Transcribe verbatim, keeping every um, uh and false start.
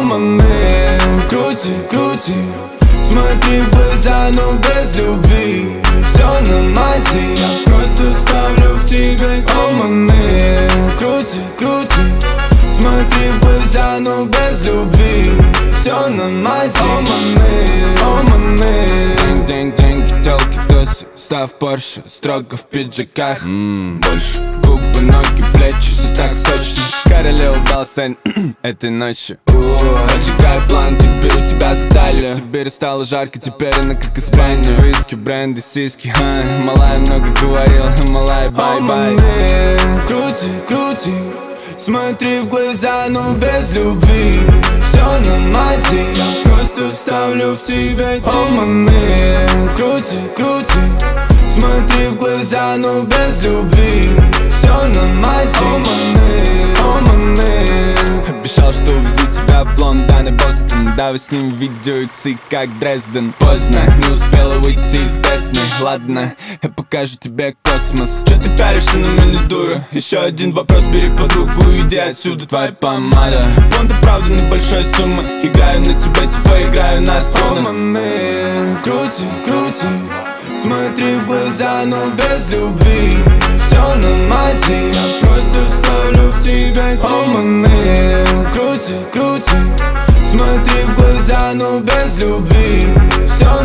маме, крути, крути, смотри в глаза, но без любви. Все на мази, я просто ставлю в тебя тень. О, маме, крути, крути, смотри в глаза, но без любви. Все на мази. О, маме, о, маме. День, деньги, телки, тусы, став Порше, строго в пиджаках. Ммм, больше губы, ноги, плечи, все так сочно. Королева Балсайн этой ночью. Поджигаю план, теперь у тебя за талию. В Сибири стало жарко, теперь она как Испания. Виски, бренды, сиськи, ай. Малая много говорила, малая, бай-бай. Крути, крути, смотри в глаза, но без любви. Все на мази, я просто ставлю в тебя тень. О, маме, крути, крути, смотри в глаза, но без любви. Все на мази. О, маме, о, маме. Обещал, что увезу тебя в Лондон и Бостон. Давай снимем видео иксы, как Дрезден. Поздно, не успела выйти из бездны. Ладно, я покажу тебе космос. Че ты пялишься на меня, дура? Еще один вопрос, бери подругу, иди отсюда. Твоя помада, понты, правда, небольшая сумма. Играю на тебя, типа играю на струнах. О, маме, крути, крути, смотри в глаза, но без любви. Все на мази, я просто ставлю в тебя тень. О, маме, крути, крути, смотри в глаза, но без любви. Все